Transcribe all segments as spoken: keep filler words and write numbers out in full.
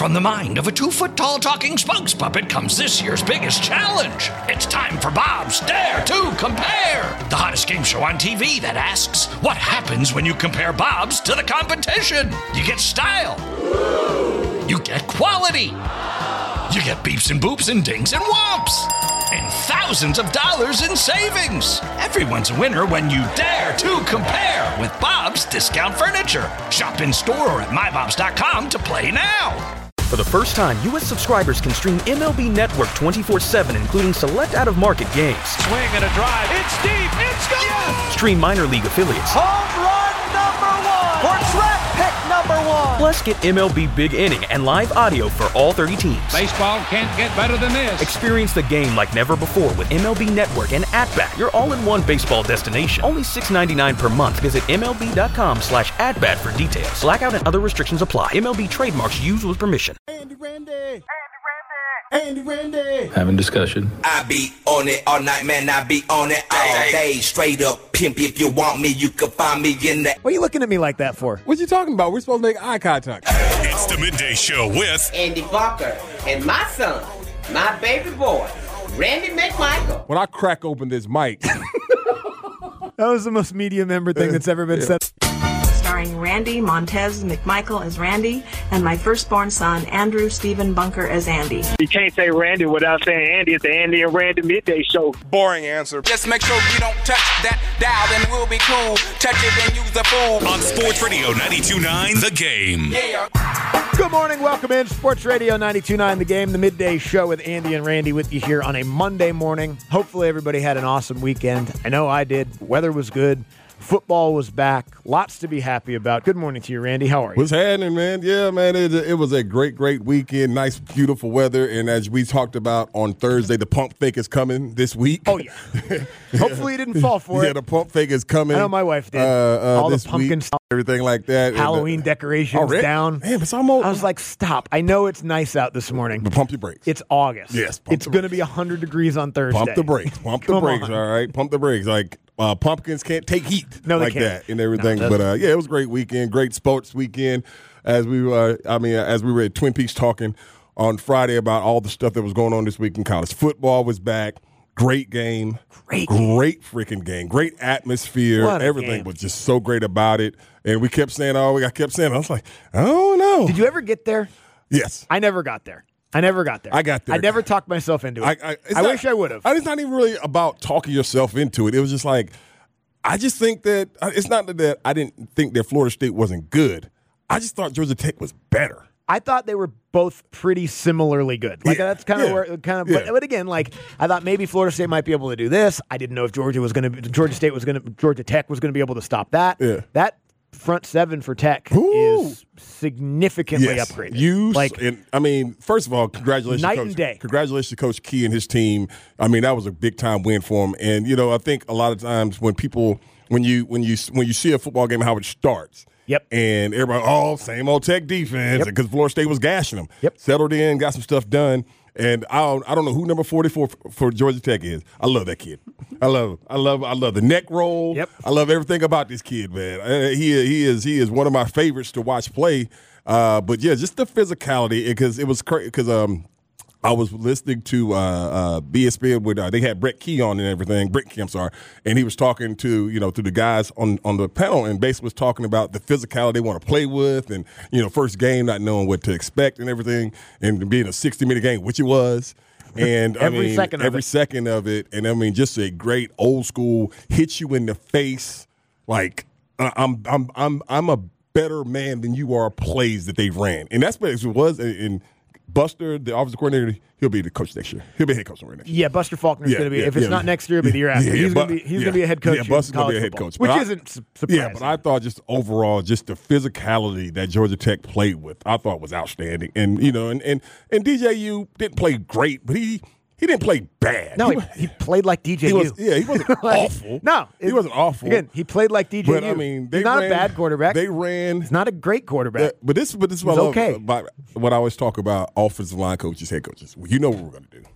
from the mind of a two-foot-tall talking spokes puppet comes this year's biggest challenge. It's time for Bob's Dare to Compare, the hottest game show on T V that asks, what happens when you compare Bobs to the competition? You get style. You get quality. You get beeps and boops and dings and whomps. And thousands of dollars in savings. Everyone's a winner when you dare to compare with Bob's Discount Furniture. Shop in store or at my bobs dot com to play now. For the first time, U S subscribers can stream M L B Network twenty-four seven, including select out-of-market games. Swing and a drive. It's deep. It's gone. Yes! Stream minor league affiliates. Home run number one. Or track pick number one. Plus, get M L B Big Inning and live audio for all thirty teams. Baseball can't get better than this. Experience the game like never before with M L B Network and At-Bat, your all-in-one baseball destination. Only six dollars and ninety-nine cents per month. Visit M L B dot com slash at-bat for details. Blackout and other restrictions apply. M L B trademarks used with permission. Andy Randy. Andy Randy. Andy Randy. Having discussion. I be on it all night, man. I be on it all day. Straight up pimp. If you want me, you can find me in the. What are you looking at me like that for? What you talking about? We're supposed to make eye contact. It's the Midday Show with Andy Barker and my son, my baby boy, Randy McMichael. When I crack open this mic. That was the most media member thing that's ever been yeah. said. Starring Randy Montez McMichael as Randy and my firstborn son, Andrew Stephen Bunker as Andy. You can't say Randy without saying Andy. It's the Andy and Randy Midday Show. Boring answer. Just make sure you don't touch that dial, then we'll be cool. Touch it and use the fool. On Sports Radio ninety-two point nine, The Game. Yeah. Good morning. Welcome in. Sports Radio ninety-two point nine, The Game, the midday show with Andy and Randy with you here on a Monday morning. Hopefully everybody had an awesome weekend. I know I did. Weather was good. Football was back. Lots to be happy about. Good morning to you, Randy. How are you? What's happening, man? Yeah, man, it, it was a great, great weekend. Nice, beautiful weather. And as we talked about on Thursday, the pump fake is coming this week. Oh, yeah. Hopefully you didn't fall for yeah, it. Yeah, the pump fake is coming. I know my wife did. Uh, uh, All this the pumpkin week, stuff. Everything like that. Halloween and, uh, decorations already? down. Man, it's almost. I was like, stop. I know it's nice out this morning. But pump your brakes. It's August. Yes, pump It's the going to brakes. be one hundred degrees on Thursday. Pump the brakes. Pump the Come brakes, on. all right? Pump the brakes. Like, uh, pumpkins can't take heat No, they like can't. that and everything. No, but, uh, yeah, it was a great weekend, great sports weekend. As we were, I mean, as we were at Twin Peaks talking on Friday about all the stuff that was going on this week in college. Football was back. Great game. Great Great freaking game. Great atmosphere. What a Everything game. was just so great about it. And we kept saying, oh, we I kept saying, I was like, oh, no. Did you ever get there? Yes. I never got there. I never got there. I got there. I never talked myself into it. I, I, I not, wish I would have. It's not even really about talking yourself into it. It was just like, I just think that it's not that I didn't think that Florida State wasn't good. I just thought Georgia Tech was better. I thought they were both pretty similarly good. Like Yeah, that's kind of yeah, where kind of. yeah. But, but again, like I thought maybe Florida State might be able to do this. I didn't know if Georgia was going to. Georgia State was going to. Georgia Tech was going to be able to stop that. Yeah. That front seven for Tech Ooh. is significantly Yes. upgraded. You like and I mean, first of all, congratulations, Night Coach, and day. Congratulations to Coach Key and his team. I mean, that was a big time win for him. And you know, I think a lot of times when people when you when you when you see a football game, how it starts. Yep. And everybody, oh, same old Tech defense, Yep. because Florida State was gashing them. Yep. Settled in, got some stuff done. And I don't, I don't know who number forty-four for, for Georgia Tech is. I love that kid. I love, I love, I love the neck roll. Yep. I love everything about this kid, man. Uh, he, he is, he is one of my favorites to watch play. Uh, but yeah, just the physicality, because it was crazy. Because um, I was listening to uh, uh, B S P N with uh, they had Brett Key on and everything. Brett Key, I'm sorry, and he was talking to you know to the guys on, on the panel, and basically was talking about the physicality they want to play with, and you know first game not knowing what to expect and everything, and being a sixty minute game, which it was. And Every I mean, second of every it. second of it, and I mean, just a great old school hit you in the face. Like uh, I'm, I'm, I'm, I'm a better man than you are. Plays that they ran, and that's what it was. And Buster, the offensive coordinator, he'll be the coach next year. He'll be head coach right next year. yeah, Buster Faulkner's Yeah, going to be. yeah, if it's yeah. not next year, it'll be the year after. Yeah, he's yeah, going to but- be. He's yeah. going to be a head coach. Yeah, in Buster's gonna college be a head football, coach. which But I- isn't su- surprising. Yeah, but I thought just overall, just the physicality that Georgia Tech played with, I thought was outstanding. And you know, and and, and D J U didn't play great, but he he didn't play bad. no, he, he, he played like D J U. he was yeah, he wasn't Like, awful. No, he wasn't awful. Again, he played like D J U. But I mean, they he's not ran, a bad quarterback. They ran. He's not a great quarterback. Yeah, but this, but this is what He's I love okay. about what I always talk about offensive line coaches, head coaches. Well, you know what we're going to do.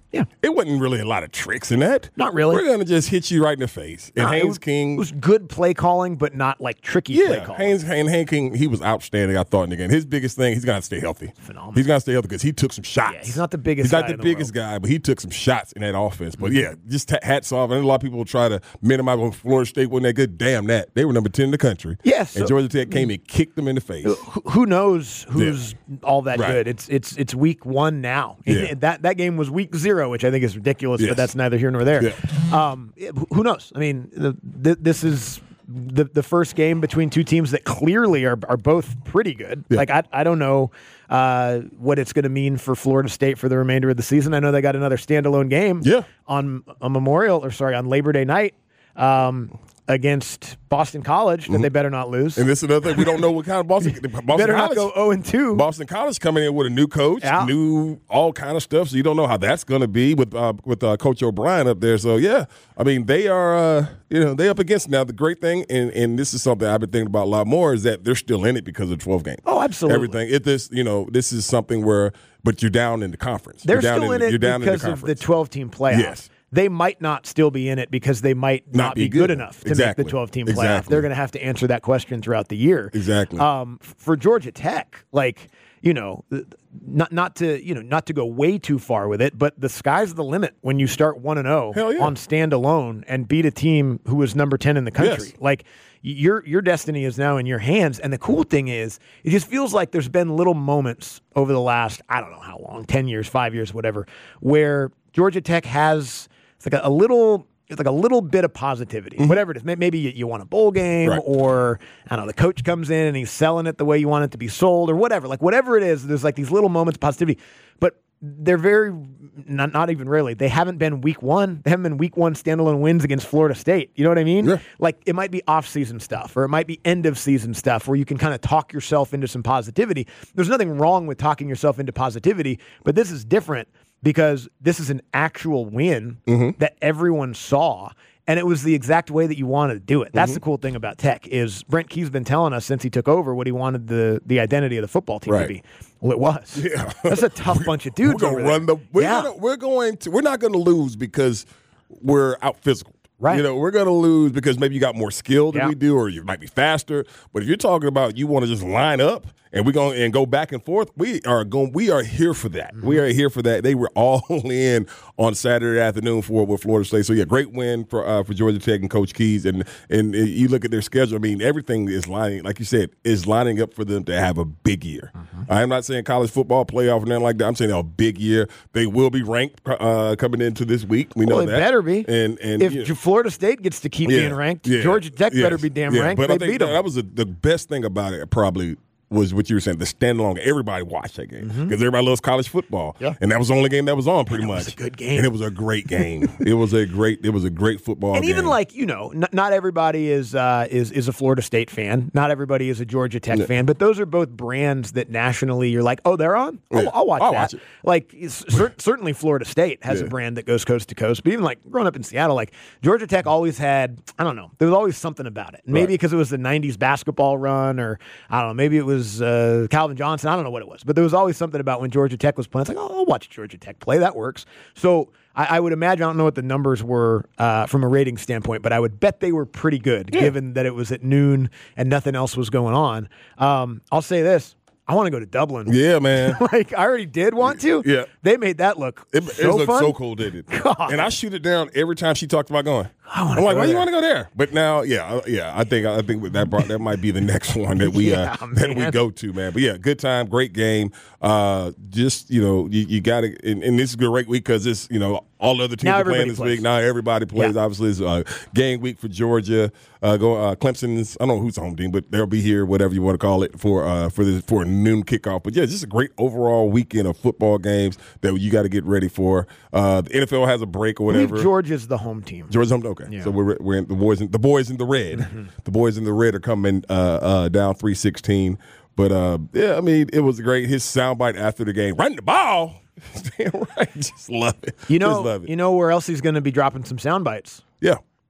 Yeah. It wasn't really a lot of tricks in that. Not really. We're going to just hit you right in the face. And No, it Haynes was- King. It was good play calling, but not like tricky play Yeah, calling. Haynes, Haynes, Haynes King, he was outstanding, I thought, in the game. His biggest thing, he's going to stay healthy. Phenomenal. He's going to stay healthy because he took some shots. Yeah, he's not the biggest He's not guy the in the biggest world. guy, but he took some shots in that offense. But, yeah, just t- hats off. And a lot of people will try to minimize when Florida State wasn't that good. Damn that. They were number ten in the country. Yes. And so- Georgia Tech came and kicked them in the face. Who- Who knows who's all that Right. good? It's it's it's week one now. Yeah. that that game was week zero, which I think is ridiculous, Yes. but that's neither here nor there. Yeah. Um, yeah, who- who knows? I mean, the, the, this is the the first game between two teams that clearly are are both pretty good. Yeah. Like I I don't know uh, what it's going to mean for Florida State for the remainder of the season. I know they got another standalone game. Yeah. on a Memorial or sorry on Labor Day night. Um, against Boston College that they better not lose. And this is another thing. We don't know what kind of Boston, Boston better College. not go oh and two. Boston College coming in with a new coach, Yeah. new all kind of stuff. So you don't know how that's going to be with uh, with uh, Coach O'Brien up there. So yeah, I mean they are uh, you know they up against it. Now the great thing, and, and this is something I've been thinking about a lot more, is that they're still in it because of twelve games. Oh, absolutely. Everything. It this you know this is something where, but you're down in the conference. They're you're down still in, the, it you're down because in the of the conference. twelve-team playoff. Yes. They might not still be in it because they might not, Not be, be good, good enough to Exactly. make the twelve-team playoff. Exactly. They're going to have to answer that question throughout the year. Exactly. Um, f- for Georgia Tech, like you know, th- not not to you know not to go way too far with it, but the sky's the limit when you start one and zero Hell yeah. on standalone and beat a team who was number ten in the country. Yes. Like your your destiny is now in your hands. And the cool thing is, it just feels like there's been little moments over the last I don't know how long, ten years, five years, whatever, where Georgia Tech has it's like a, a little. It's like a little bit of positivity, whatever it is. May- Maybe you, you want a bowl game, Right. or I don't know, the coach comes in and he's selling it the way you want it to be sold, or whatever. Like whatever it is, there's like these little moments of positivity. But they're very not not even really. They haven't been week one. They haven't been week one standalone wins against Florida State. You know what I mean? Yeah. Like it might be off season stuff, or it might be end of season stuff, where you can kind of talk yourself into some positivity. There's nothing wrong with talking yourself into positivity, but this is different. Because this is an actual win that everyone saw, and it was the exact way that you wanted to do it. That's the cool thing about Tech is Brent Key's been telling us since he took over what he wanted the, the identity of the football team to Right. be. Well, it was. Yeah. That's a tough bunch of dudes. We're over gonna there. run the. We're, yeah. gonna, we're going to. We're not going to lose because we're out physical. Right. You know, we're going to lose because maybe you got more skill than Yeah. we do, or you might be faster. But if you're talking about you want to just line up and we're going and go back and forth, we are going. We are here for that. Mm-hmm. We are here for that. They were all in on Saturday afternoon for with Florida State. So yeah, great win for uh, for Georgia Tech and Coach Keys. And and you look at their schedule. I mean, everything is lining, like you said, is lining up for them to have a big year. Mm-hmm. I'm not saying college football playoff or nothing like that. I'm saying a big year. They will be ranked uh, coming into this week. We know Well, they that. better be. And and if you know, Florida State gets to keep yeah, being ranked, yeah, Georgia Tech yes, better be damn yeah. ranked. But They I think beat that, them. that was a, the best thing about it. Probably was what you were saying. The standalone. Everybody watched that game because everybody loves college football. Yeah. And that was the only game that was on, pretty And it much. was a good game. And it was a great game. it was a great. It was a great football. And game. even like you know, n- not everybody is uh, is is a Florida State fan. Not everybody is a Georgia Tech Yeah. fan. But those are both brands that nationally you're like, oh, they're on. I'll, Yeah. I'll watch I'll that. watch it. Like it's cer- certainly Florida State has a Yeah. brand that goes coast to coast. But even like growing up in Seattle, like Georgia Tech always had. I don't know. There was always something about it. Maybe Right. because it was the nineties basketball run, or I don't know. Maybe it was uh, Calvin Johnson. I don't know what it was. But there was always something about when Georgia Tech was playing. It's like, oh, I'll watch Georgia Tech play. That works. So. I, I would imagine, I don't know what the numbers were uh, from a rating standpoint, but I would bet they were pretty good given that it was at noon and nothing else was going on. Um, I'll say this. I want to go to Dublin. Yeah, man. Like, I already did want to. Yeah. They made that look It, so it looked fun. so cool, didn't it? God. And I shoot it down every time she talked about going. I wanna I'm like, go why you there. want to go there? But now, yeah, uh, yeah, I think I think that brought, that might be the next one that we Yeah, uh, that we man. go to, man. But yeah, good time, great game. Uh, just you know, you, you got to, and, and this is a great week because it's you know all the other teams Now are playing everybody this plays. week. Now everybody plays. Yeah. Obviously, it's uh, game week for Georgia. Uh, go uh, Clemson's. I don't know who's the home team, but they'll be here, whatever you want to call it, for uh, for the for a noon kickoff. But yeah, just a great overall weekend of football games that you got to get ready for. Uh, the N F L has a break or I believe whatever. Georgia's the home team. Georgia's home. Okay, Yeah. so we're we're in, the boys in the boys in the red. The boys in the red are coming uh, uh, down three sixteen. But uh, yeah, I mean, it was great. His soundbite after the game, running the ball. Damn right, just love it. You just know, love it. you know where else he's going to be dropping some sound bites? Yeah.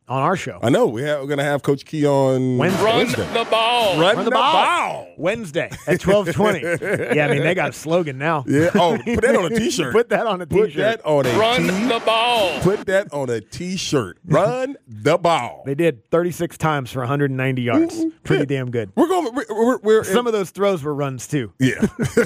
on our show. I know. We have, we're going to have Coach Key on Wednesday. Run Wednesday. the ball. Run, Run the, the ball. ball. Wednesday at twelve twenty. Yeah, I mean, they got a slogan now. Yeah. Oh, put that on a T-shirt. Put that on a T-shirt. Put that on a Run T- the ball. Put that on a T-shirt. Run the ball. They did thirty-six times for one hundred ninety yards. Pretty damn good. We're going. We're, we're, we're Some of those throws were runs too. Yeah,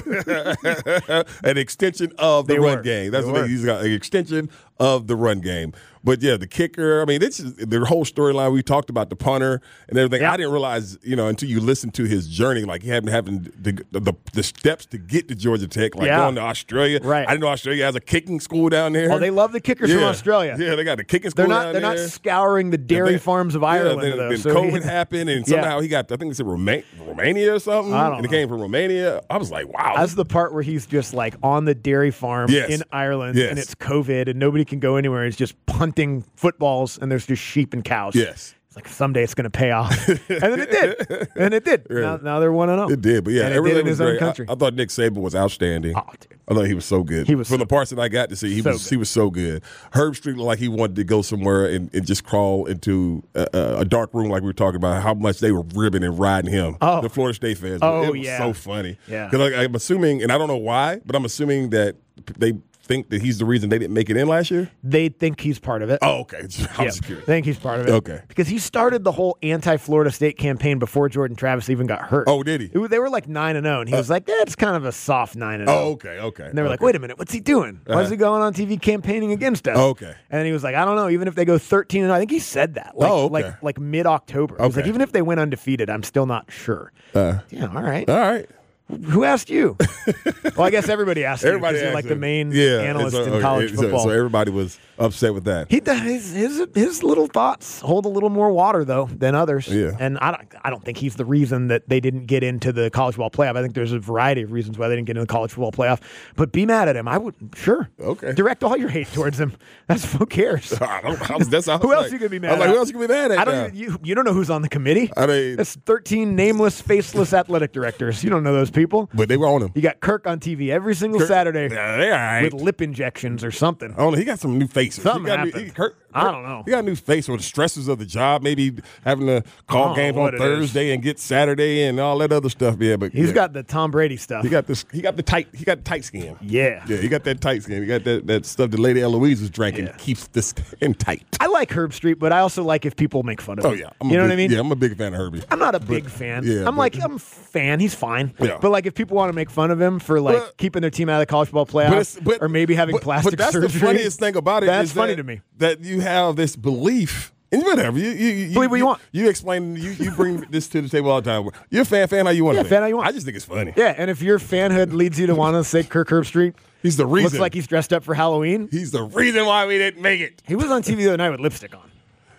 an extension of the They run were. game. That's They what were. they use. An extension of the run game. But yeah, the kicker. I mean, this is the whole storyline. We talked about the punter and everything. Yeah. I didn't realize, you know, until you listen to his journey, like he had having the, the the steps to get to Georgia Tech, like Yeah. going to Australia. Right. I didn't know Australia has a kicking school down there. Oh, they love the kickers yeah. from Australia. Yeah, they got the kicking school They're not. down They're there. not scouring the dairy And then- farms of Ireland. Yeah, then, though, then so COVID he- happened, and Yeah. somehow he got. I think it's in Roma- Romania or something. I don't and it know. came from Romania. I was like, wow. That's the part where he's just like on the dairy farm Yes. in Ireland, Yes. and it's COVID, and nobody can go anywhere. He's just punting footballs, and there's just sheep and cows. Yes. It's like someday it's going to pay off, and then it did, and it did. Really? Now, now they're one and zero. It did, but yeah, and it everything did in was his own great. country. I, I thought Nick Saban was outstanding. Oh, dude. I thought he was so good. He was From so the parts that I got to see, he So was good. he was so good. Herb Street looked like he wanted to go somewhere and, and just crawl into a, a, a dark room, like we were talking about. How much they were ribbing and riding him. Oh. The Florida State fans. Oh, it was yeah. so funny. Yeah. Because like, I'm assuming, and I don't know why, but I'm assuming that they think that he's the reason they didn't make it in last year. They think he's part of it. Oh, okay. I was Yeah, just I curious. think he's part of it. Okay. Because he started the whole anti-Florida State campaign before Jordan Travis even got hurt. Oh, did he? It was- they were like nine and zero, and he was like, "Yeah, it's kind of a soft nine and zero." Oh, okay, okay. And they were like, okay. "Wait a minute, what's he doing? Why is Uh-huh. he going on T V campaigning against us?" Okay. And he was like, "I don't know. Even if they go thirteen and I think he said that. Like, Oh, okay. like, like mid October. He was like, Okay. even if they went undefeated, I'm still not sure." Uh, Yeah, all right. all right. Who asked you? Well, I guess everybody asked Everybody you because you're asked like the him. main yeah, analyst and so- in okay, college so- football. So everybody was upset with that. He does his, his his little thoughts hold a little more water though than others. Yeah. And I don't I don't think he's the reason that they didn't get into the college football playoff. I think there's a variety of reasons why they didn't get into the college football playoff. But be mad at him. I would sure. Okay. Direct all your hate towards him. That's who cares. I don't, I was, that's, I was Who else like, you gonna be mad I was like, at? who else you gonna be mad at? I don't now? even, you you don't know who's on the committee. I mean- It's thirteen nameless, faceless athletic directors. You don't know those people. But they were on him. You got Kirk on T V every single Kirk- Saturday Yeah, they all right. with lip injections or something. I don't know. He got some new faces. Something he got new, happened. he, Kirk, I Kirk- don't know. He got a new face with the stresses of the job, maybe having to I call don't games know on what it Thursday and get Saturday and all that other stuff. Yeah, but He's yeah. got the Tom Brady stuff. he got this. He got the tight. He got the tight skin. Yeah. Yeah, he got that tight skin. He got that, that stuff that Lady Eloise was drinking. Yeah. Keeps the skin tight. I like Herb Street, but I also like if people make fun of him. Oh yeah, I'm you a know big, what I mean? Yeah, I'm a big fan of Herbie. I'm not a big fan. yeah, I'm but- like, I'm a fan. He's fine. Yeah. But like, if people want to make fun of him for like But- keeping their team out of the college football playoff, But it's- but- or maybe having but, plastic but that's surgery, the funniest thing about it. That's is funny that, to me. that you have this belief. And whatever you you, you Believe what you want. You explain. You you bring this to the table all the time. You're a fan. Fan how you want. Yeah, to be. fan how you want. I just think it's funny. Yeah, and if your fanhood leads you to want to say Kirk Herbstreit, He's the reason. looks like he's dressed up for Halloween. He's the reason why we didn't make it. He was on T V the other night with lipstick on,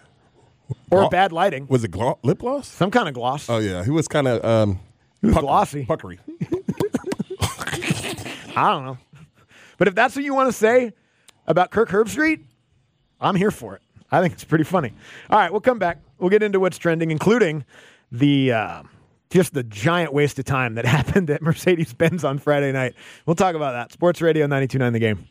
or Glo- bad lighting, Was it glo- lip gloss? some kind of gloss. Oh yeah, he was kind of um, He was pucker- glossy. puckery. I don't know, but if that's what you want to say about Kirk Herbstreit, I'm here for it. I think it's pretty funny. All right, we'll come back. We'll get into what's trending, including the uh, just the giant waste of time that happened at Mercedes-Benz on Friday night. We'll talk about that. Sports Radio ninety-two point nine The Game.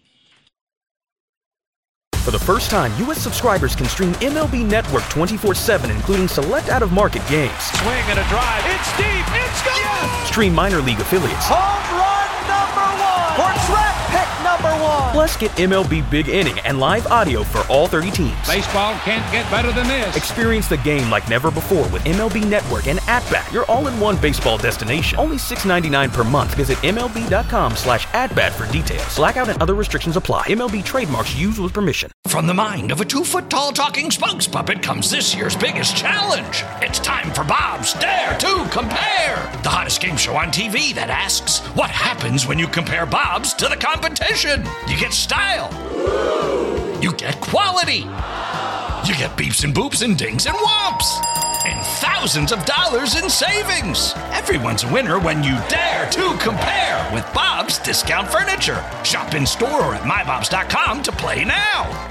For the first time, U S subscribers can stream M L B Network twenty-four seven, including select out-of-market games. Swing and a drive. It's deep. It's gone. Yes! Stream minor league affiliates. Home run number one. For track pick number one. Plus, get M L B Big Inning and live audio for all thirty teams. Baseball can't get better than this. Experience the game like never before with M L B Network and At-Bat, your all-in-one baseball destination. Only six dollars and ninety-nine cents per month. Visit MLB.com slash at-bat for details. Blackout and other restrictions apply. M L B trademarks used with permission. From the mind of a two-foot-tall talking spokes puppet comes this year's biggest challenge. It's time for Bob's Dare to Compare, the hottest game show on T V that asks, what happens when you compare Bob's to the competition? You get style. You get quality. You get beeps and boops and dings and whomps. And thousands of dollars in savings. Everyone's a winner when you dare to compare with Bob's Discount Furniture. Shop in store or at my bobs dot com to play now.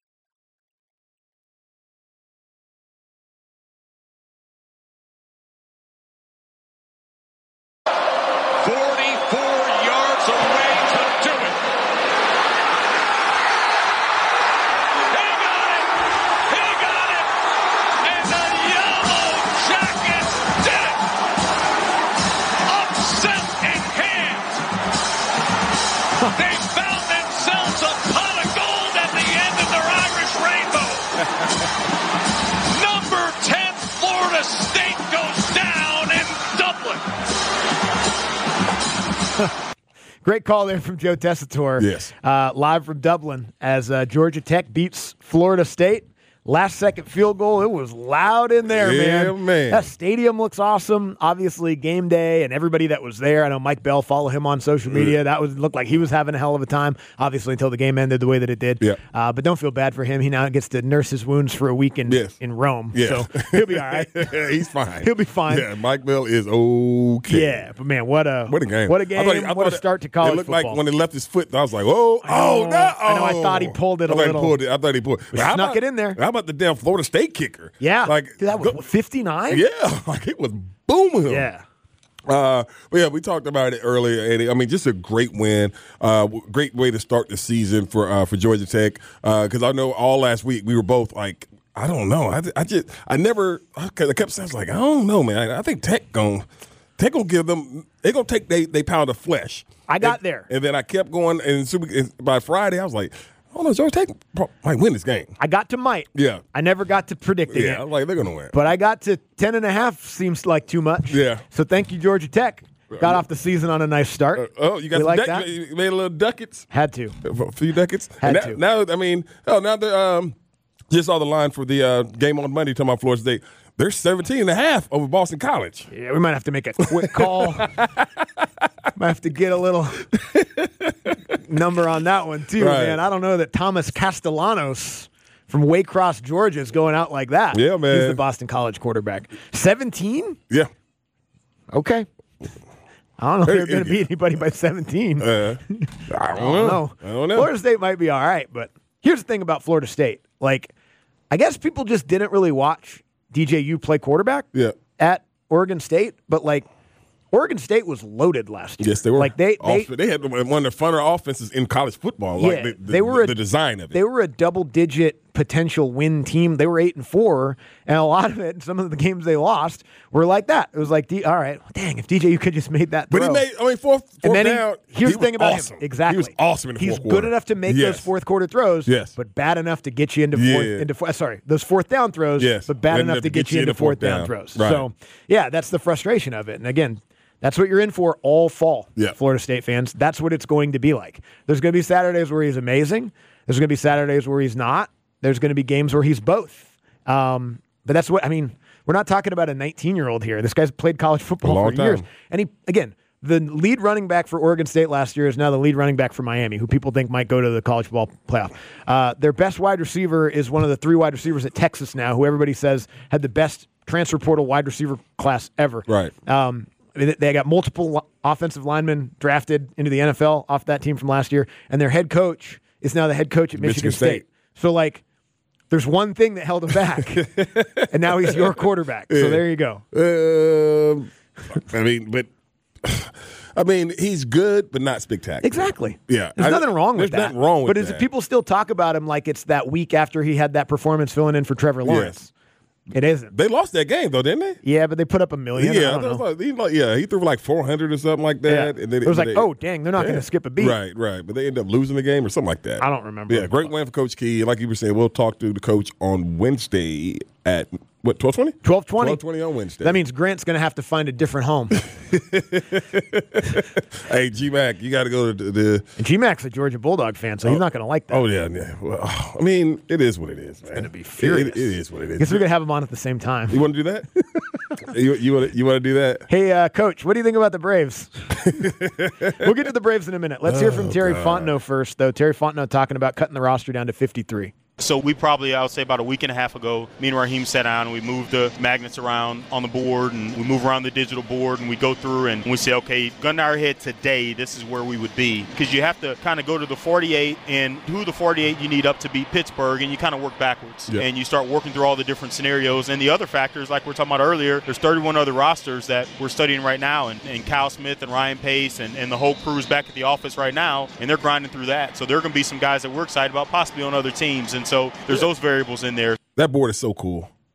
forty-four yards away to do it. He got it. He got it. They found themselves a pot of gold at the end of their Irish rainbow. Number ten, Florida State goes down in Dublin. Great call there from Joe Tessitore. Yes. Uh, live from Dublin as uh, Georgia Tech beats Florida State. Last second field goal. It was loud in there, yeah, man. man. That stadium looks awesome. Obviously, game day and everybody that was there. I know Mike Bell, follow him on social media. That was looked like he was having a hell of a time, obviously, until the game ended the way that it did. Yeah. Uh, but don't feel bad for him. He now gets to nurse his wounds for a week in, yes. in Rome. Yeah. So he'll be all right. He's fine. He'll be fine. Yeah, Mike Bell is okay. Yeah, but man, what a what a game. What a game. I thought he, I what a thought start to it, college it looked football. like when he left his foot, I was like, oh, oh, know. no. I know, I thought he pulled it I a thought little. He pulled it. I thought he pulled it. We How snuck about- it in there. How about the damn Florida State kicker? Yeah. Like, Dude, that was fifty-nine? Yeah, like it was booming him. Yeah. Uh, but yeah, we talked about it earlier, Eddie. I mean, just a great win, uh, great way to start the season for uh, for Georgia Tech. Because uh, I know all last week we were both like, I don't know. I, I just I never because I kept saying like I don't know, man. I, I think Tech gonna Tech gonna give them. They gonna take they they pound of flesh. I got and, there, and then I kept going, and, super, and by Friday I was like, oh no, Georgia Tech might win this game. I got to might. Yeah. I never got to predicting Yeah, it. I was like they're gonna win. But I got to ten and a half. Seems like too much. Yeah. So thank you, Georgia Tech. Got off the season on a nice start. Uh, oh, you got We some like duck- that? you made a little ducats. Had to. A few ducats. Had and to. now, now, I mean, oh, now the um, just saw the line for the uh, game on Monday talking about Florida State. They're seventeen and a half over Boston College. Yeah, we might have to make a quick call. Might have to get a little number on that one too, Right. man. I don't know that Thomas Castellanos from Waycross, Georgia, is going out like that. Yeah, man. He's the Boston College quarterback. seventeen? Yeah. Okay. I don't know if they're going to beat anybody by seventeen. Uh, I don't know. know. I don't know. Florida State might be all right, but here's the thing about Florida State. Like, I guess people just didn't really watch D J U play quarterback Yeah. at Oregon State, but like Oregon State was loaded last year. Yes, they were. Like they they, Off- they had one of the funner offenses in college football. yeah, like the, the, they were the, a, the design of it. They were a double digit potential win team. They were eight and four, and a lot of it, some of the games they lost were like that. It was like, D, all right, well, dang, if D J U could just made that throw. But he made, I mean, fourth, fourth and then he- down. here's he the thing was about awesome. him. Exactly. He was awesome in the He's fourth quarter. good enough to make Yes. those fourth quarter throws, Yes. but bad enough to get you into fourth, Yeah. into four, sorry, those fourth down throws, Yes. but bad enough to get, you into fourth down, down. throws. Right. So, yeah, that's the frustration of it. And again, that's what you're in for all fall, Yeah. Florida State fans. That's what it's going to be like. There's going to be Saturdays where he's amazing. There's going to be Saturdays where he's not. There's going to be games where he's both. Um, but that's what, I mean, we're not talking about a nineteen-year-old here. This guy's played college football long for years. time. And he, again, the lead running back for Oregon State last year is now the lead running back for Miami, who people think might go to the college football playoff. Uh, their best wide receiver is one of the three wide receivers at Texas now, who everybody says had the best transfer portal wide receiver class ever. Right. Um, they they got multiple lo- offensive linemen drafted into the N F L off that team from last year, and their head coach is now the head coach at Michigan, Michigan State. State. So, like, there's one thing that held him back, and now he's your quarterback. So Yeah. there you go. Um, I mean, but I mean, he's good, but not spectacular. Exactly. Yeah, There's I- nothing wrong with there's that. nothing wrong with but is that. it, people still talk about him like it's that week after he had that performance filling in for Trevor Lawrence. It isn't. They lost that game though, didn't they? Yeah, but they put up a million. I Yeah, don't that was know. like, he like, yeah, he threw for like four hundred or something like that. Yeah. And then It was but like, they- oh, dang, they're not Yeah. gonna skip a beat. Right, right. But they ended up losing the game or something like that. I don't remember. Yeah, great win for Coach Key. Like you were saying, we'll talk to the coach on Wednesday at what twelve twenty? twelve twenty. twelve twenty on Wednesday. That means Grant's going to have to find a different home. Hey, G Mac, you got to go to the. And G-Mac's a Georgia Bulldog fan, so he's not going to like that. Oh yeah, yeah. Well, I mean, it is what it is. It's gonna be furious. It, it is what it is. I guess we're going to have him on at the same time. You want to do that? you you want to you want to do that? Hey, uh, Coach, what do you think about the Braves? We'll get to the Braves in a minute. Let's hear from Oh, Terry God. Fontenot first, though. Terry Fontenot talking about cutting the roster down to fifty-three. So we probably, I would say about a week and a half ago, me and Raheem sat down and we moved the magnets around on the board and we move around the digital board and we go through and we say, okay, gun to our head today, this is where we would be. Because you have to kind of go to the forty-eight and who the forty-eight you need up to beat Pittsburgh, and you kind of work backwards. Yeah. And you start working through all the different scenarios. And the other factors, like we're talking about earlier, there's thirty-one other rosters that we're studying right now. And, and Kyle Smith and Ryan Pace and, and the whole crew's back at the office right now, and they're grinding through that. So there are going to be some guys that we're excited about possibly on other teams. And so there's those variables in there. That board is so cool.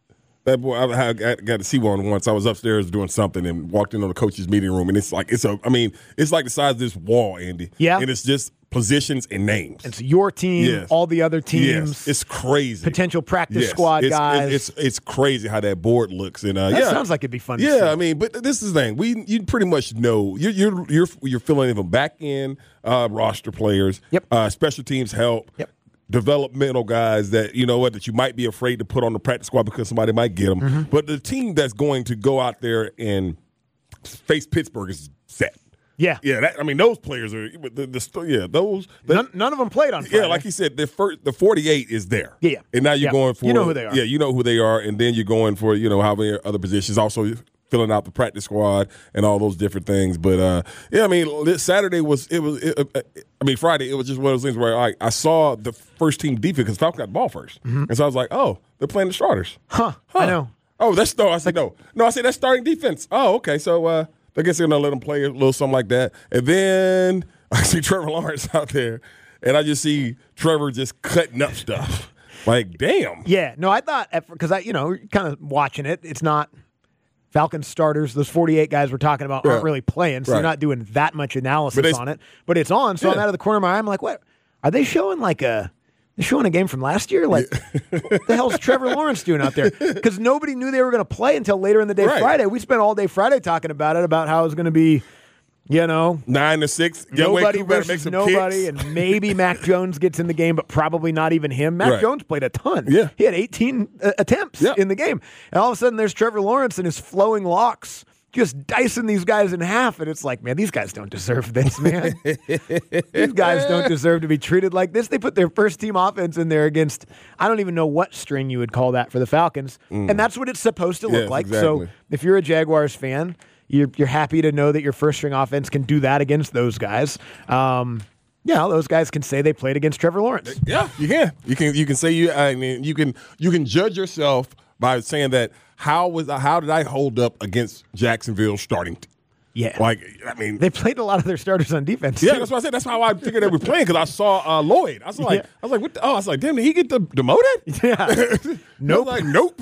That boy, I, I got to see one once. I was upstairs doing something and walked into the coach's meeting room, and it's like it's a. I mean, it's like the size of this wall, Andy. Yeah, and it's just positions and names. It's your team, yes. all the other teams. Yes. It's crazy. Potential practice yes. squad it's, guys. It's, it's it's crazy how that board looks, and uh, that yeah, sounds like it'd be fun. Yeah, to see. I mean, but this is the thing. We you pretty much know you're you're you're, you're filling in the back end uh, roster players. Yep. Uh, special teams help. Yep. Developmental guys that you know what that you might be afraid to put on the practice squad because somebody might get them. Mm-hmm. But the team that's going to go out there and face Pittsburgh is set. Yeah, yeah. That, I mean, those players are the, the yeah. Those the, none, none of them played on Friday. Yeah, like he said, the first the forty-eight is there. Yeah, and now you're yeah. going for you know who they are. Yeah, you know who they are, and then you're going for you know how many other positions. Also filling out the practice squad and all those different things. But uh, yeah, I mean, this Saturday was it was. It, uh, I mean, Friday it was just one of those things where I, I saw the first team defense because Falcons got the ball first, mm-hmm. and so I was like, oh, they're playing the starters. Huh? huh. I know. Oh, that's no. I said no. No, I said that's starting defense. Oh, okay. So uh, I guess they're gonna let them play a little something like that. And then I see Trevor Lawrence out there, and I just see Trevor just cutting up stuff. Like, damn. Yeah. No, I thought because I, you know, kind of watching it. It's not Falcons starters. Those forty-eight guys we're talking about aren't yeah. really playing, so right. you're not doing that much analysis they, on it. But it's on, so yeah. I'm out of the corner of my eye. I'm like, what? Are they showing like a? They're showing a game from last year? Like, what the hell's Trevor Lawrence doing out there? Because nobody knew they were going to play until later in the day right. Friday. We spent all day Friday talking about it, about how it was going to be, you know, nine to six. Nobody Cooper versus nobody, kicks. and maybe Mac Jones gets in the game, but probably not even him. Mac right. Jones played a ton. Yeah. He had eighteen uh, attempts yep. in the game. And all of a sudden, there's Trevor Lawrence and his flowing locks just dicing these guys in half. And it's like, man, these guys don't deserve this, man. These guys don't deserve to be treated like this. They put their first team offense in there against, I don't even know what string you would call that for the Falcons. Mm. And that's what it's supposed to look yes, like. exactly. So if you're a Jaguars fan, you're, you're happy to know that your first string offense can do that against those guys. Um, Yeah, those guys can say they played against Trevor Lawrence. Yeah, you can. You can. You can say you. I mean, you can. You can judge yourself by saying that. How was how did I hold up against Jacksonville starting? Team? Yeah, like I mean, they played a lot of their starters on defense. Yeah, too. that's what I said. That's how I figured they were playing because I saw uh, Lloyd. I was like, yeah. I was like, what the, oh, I was like, damn, did he get the, demoted? Yeah, nope. Like, nope.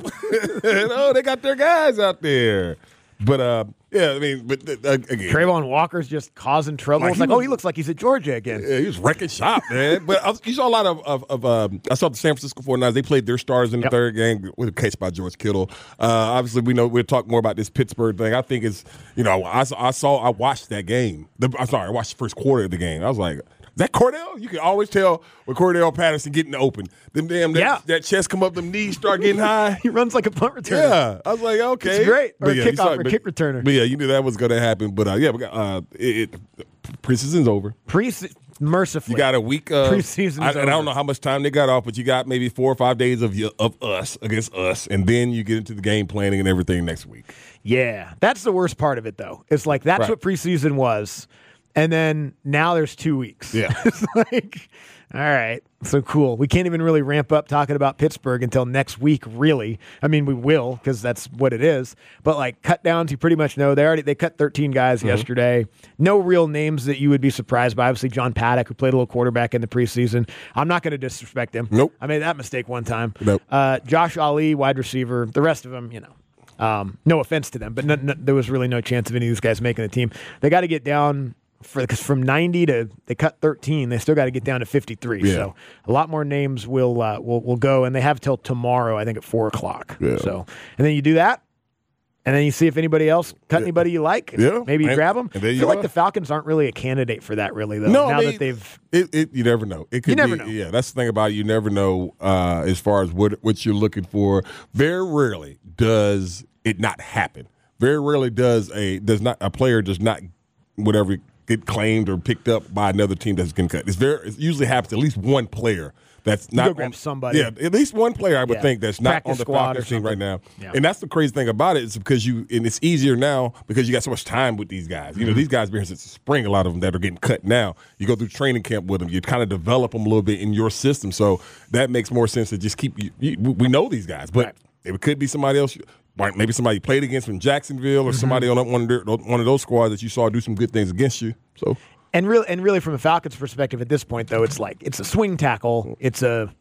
No, they got their guys out there. But uh, yeah, I mean, but uh, again, Trayvon Walker's just causing trouble. Like it's like, was, oh, he looks like he's at Georgia again. Yeah, he was wrecking shop, man. But I was, you saw a lot of, of, of um, I saw the San Francisco forty-niners. They played their stars in the yep. third game with a catch by George Kittle. Uh, obviously, we know we'll talk more about this Pittsburgh thing. I think it's, you know, I, I saw, I watched that game. The, I'm sorry, I watched the first quarter of the game. I was like, is that Cordell? You can always tell when Cordell Patterson getting the open. Them damn that, yeah. that chest come up, them knees start getting high. He runs like a punt returner. Yeah, I was like, okay, it's great. Or but a yeah, kickoff saw, or but, kick returner. But yeah, you knew that was going to happen. But uh, yeah, we got uh, it, it, preseason's over. Pre mercifully, you got a week. Of, preseason's I, over. And I don't know how much time they got off, but you got maybe four or five days of of us against us, and then you get into the game planning and everything next week. Yeah, that's the worst part of it, though. It's like that's right. what preseason was. And then now there's two weeks. Yeah. It's like, all right, so cool. We can't even really ramp up talking about Pittsburgh until next week, really. I mean, we will because that's what it is. But, like, cut downs, you pretty much know. They already they cut thirteen guys mm-hmm. yesterday. No real names that you would be surprised by. Obviously, John Paddock, who played a little quarterback in the preseason. I'm not going to disrespect him. Nope. I made that mistake one time. Nope. Uh, Josh Ali, wide receiver. The rest of them, you know, um, no offense to them, but no, no, there was really no chance of any of these guys making the team. They got to get down. Because from ninety to they cut thirteen, they still got to get down to fifty-three. Yeah. So a lot more names will uh, will will go, and they have till tomorrow, I think, at four o'clock. Yeah. So and then you do that, and then you see if anybody else cut yeah. anybody you like. Yeah. Maybe you and, grab them. I feel you like are. the Falcons aren't really a candidate for that, really. Though. No, now I mean, that they've it, it, you never know. It could you never be, know. Yeah, that's the thing about it. You never know uh, as far as what what you're looking for. Very rarely does it not happen. Very rarely does a does not a player does not whatever. get claimed or picked up by another team that's getting cut. It's very. It usually happens to at least one player that's you not go grab on, somebody. Yeah, at least one player I would yeah. think that's not Practice on the squad Falcons team right now. Yeah. And that's the crazy thing about it is because you and it's easier now because you got so much time with these guys. You know, mm-hmm. these guys been here since the spring. A lot of them that are getting cut now. You go through training camp with them. You kind of develop them a little bit in your system. So that makes more sense to just keep. You, you, we know these guys, but right. it could be somebody else. Maybe somebody you played against from Jacksonville or mm-hmm. somebody on one of, their, one of those squads that you saw do some good things against you. So. And really, and really, from a Falcons perspective, at this point, though, it's like it's a swing tackle. It's a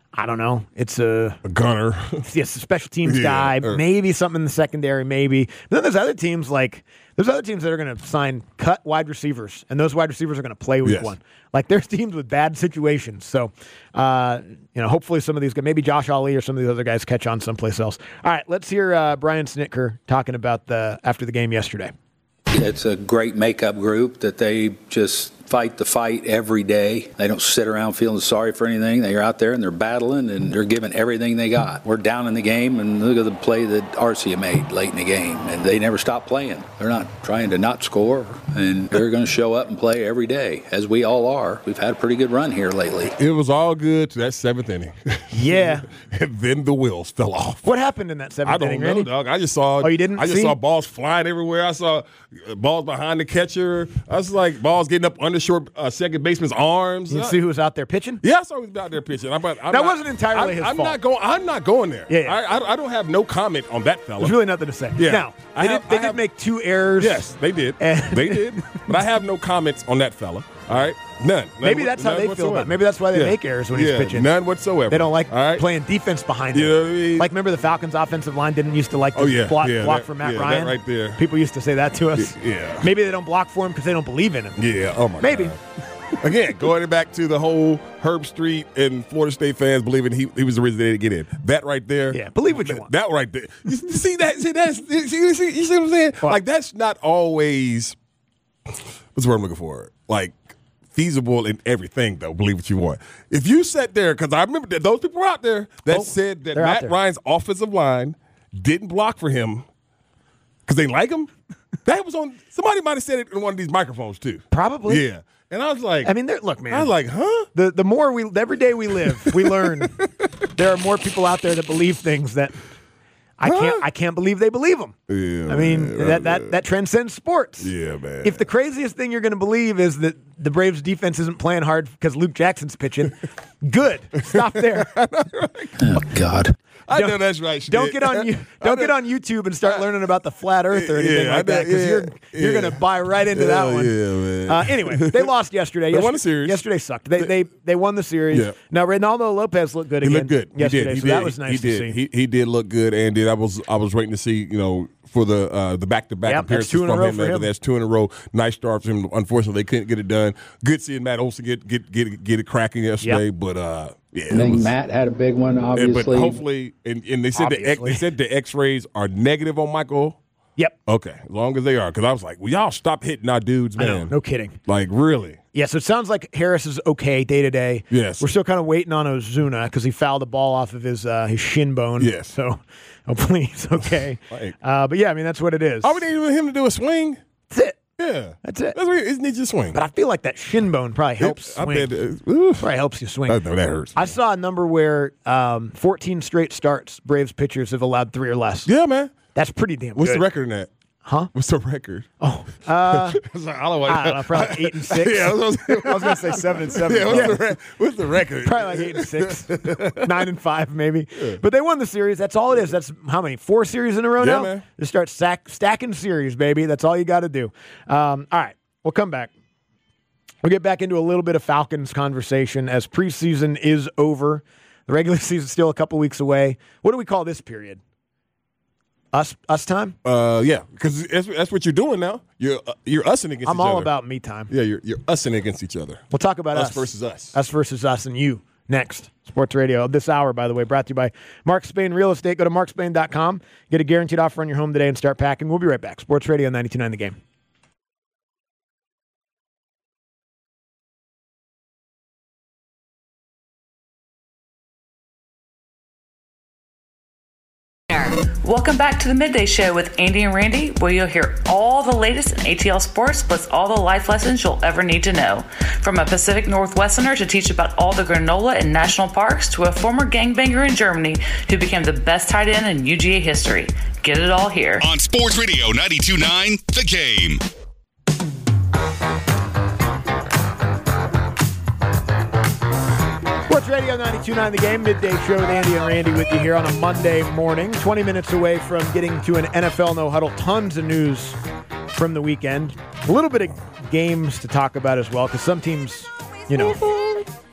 I don't know. It's a, a gunner. Yes, a special teams yeah, guy. or, maybe something in the secondary. Maybe. But then there's other teams like there's other teams that are going to sign cut wide receivers, and those wide receivers are going to play week yes. one. Like there's teams with bad situations. So, uh, you know, hopefully some of these guys, maybe Josh Ali or some of these other guys, catch on someplace else. All right, let's hear uh, Brian Snitker talking about the after the game yesterday. It's a great makeup group that they just fight the fight every day. They don't sit around feeling sorry for anything. They're out there and they're battling and they're giving everything they got. We're down in the game, and look at the play that Arcia made late in the game, and they never stop playing. They're not trying to not score, and they're going to show up and play every day, as we all are. We've had a pretty good run here lately. It was all good to that seventh inning. Yeah. And then the wheels fell off. What happened in that seventh I don't inning, know, Randy? dog. I just saw. Oh, you didn't I just see? saw balls flying everywhere. I saw balls behind the catcher. I was like balls getting up under short uh, second baseman's arms. You see who was out there pitching? Yeah, I saw who was out there pitching. I'm, I'm that not, wasn't entirely I'm, his I'm fault. Not going, I'm not going there. Yeah, yeah. I, I, I don't have no comment on that fella. There's really nothing to say. Yeah. Now, I they, have, did, they I did have, make two errors. Yes, they did. And they did. But I have no comments on that fella. All right? None. Maybe none, that's how none they whatsoever. feel about it. Maybe that's why they yeah. make errors when yeah, he's pitching. None whatsoever. They don't like All right? playing defense behind you him. Know what I mean? Like, remember the Falcons' offensive line didn't used to like to oh, yeah, block, yeah, block that, for Matt yeah, Ryan? That right there. People used to say that to us. Yeah. Maybe they don't block for him because they don't believe in him. Yeah. Oh, my Maybe. God. Again, going back to the whole Herb Street and Florida State fans believing he, he was the reason they didn't get in. That right there. Yeah, believe what you that, want. That right there. You see that? See that? See, see, see, you see what I'm saying? What? Like, that's not always, what's the word I'm looking for? Like, feasible in everything, though. Believe what you want. If you sat there, because I remember that those people were out there that oh, said that Matt Ryan's offensive line didn't block for him because they like him. That was on, somebody might have said it in one of these microphones, too. Probably. Yeah. And I was like, I mean, look, man. I was like, huh? The the more we, every day we live, we learn there are more people out there that believe things that I huh? can't I can't believe they believe them. Yeah, I mean, man, that, right, that, man. that transcends sports. Yeah, man. If the craziest thing you're going to believe is that the Braves defense isn't playing hard because Luke Jackson's pitching, good. Stop there. Oh, God. I don't, know that's right. Schmidt. Don't get on you. Don't get on YouTube and start learning about the flat Earth or anything yeah, like that because yeah, you're you're yeah. going to buy right into yeah, that one. Yeah, man. Uh, anyway, they lost yesterday. They Yester- won the series. Yesterday sucked. They they they won the series. Yeah. Now Reynaldo Lopez looked good He again. looked good. Yesterday, he did. He so did. that was nice he to did. see. He, he did look good, and did. I was I was waiting to see, you know, for the uh, the back to back Yep, that's appearances two in a from row him. for him. That's two in a row. Nice start for him. Unfortunately, they couldn't get it done. Good seeing Matt Olson get get get get it cracking yesterday, Yep. but uh, yeah, I think was, Matt had a big one, obviously. But hopefully, and, and they said the X, Obviously. they said the X-rays are negative on Michael. Yep. Okay, as long as they are, because I was like, well, y'all stop hitting our dudes, I man. know, no kidding. Like, really? Yeah, so it sounds like Harris is okay day to day. Yes. We're still kind of waiting on Ozuna because he fouled the ball off of his uh, his shin bone. Yes. So hopefully he's okay. Like- uh, but yeah, I mean that's what it is. All we need him to do a swing. That's it. Yeah, That's it. That's what it needs to swing. But I feel like that shin bone probably helps I swing. bet, uh, oof. Probably helps you swing. I know that hurts. I saw a number where um, fourteen straight starts, Braves pitchers have allowed three or less. Yeah, man. That's pretty damn What's good. the record in that? Huh? What's the record? Oh, uh, It's like, I don't, I don't know, probably like eight and six. Yeah, I was, I was going to say seven and seven. Yeah, what's, Yeah. The re- what's the record? Probably like eight and six, nine and five, maybe. But they won the series. That's all it is. That's how many? Four series in a row Yeah, now. man. Just start stack, stacking series, baby. That's all you got to do. Um, all right, we'll come back. We'll get back into a little bit of Falcons conversation as preseason is over. The regular season's still a couple weeks away. What do we call this period? Us, us time. Uh, yeah, because that's, that's what you're doing now. You're uh, you're ussing against. I'm each all other. about me time. Yeah, you're you're ussing against each other. We'll talk about us, Us versus us. Us versus us and you next. Sports Radio this hour, by the way, brought to you by Mark Spain Real Estate. Go to mark spain dot com. Get a guaranteed offer on your home today and start packing. We'll be right back. Sports Radio ninety-two point nine The Game. Welcome back to the Midday Show with Andy and Randy, where you'll hear all the latest in A T L sports plus all the life lessons you'll ever need to know. From a Pacific Northwesterner to teach about all the granola and national parks to a former gangbanger in Germany who became the best tight end in U G A history. Get it all here. On Sports Radio ninety-two point nine The Game. Sports Radio ninety-two point nine The Game, midday show with Andy and Randy with you here on a Monday morning. twenty minutes away from getting to an N F L No Huddle. Tons of news from the weekend. A little bit of games to talk about as well, because some teams, you know,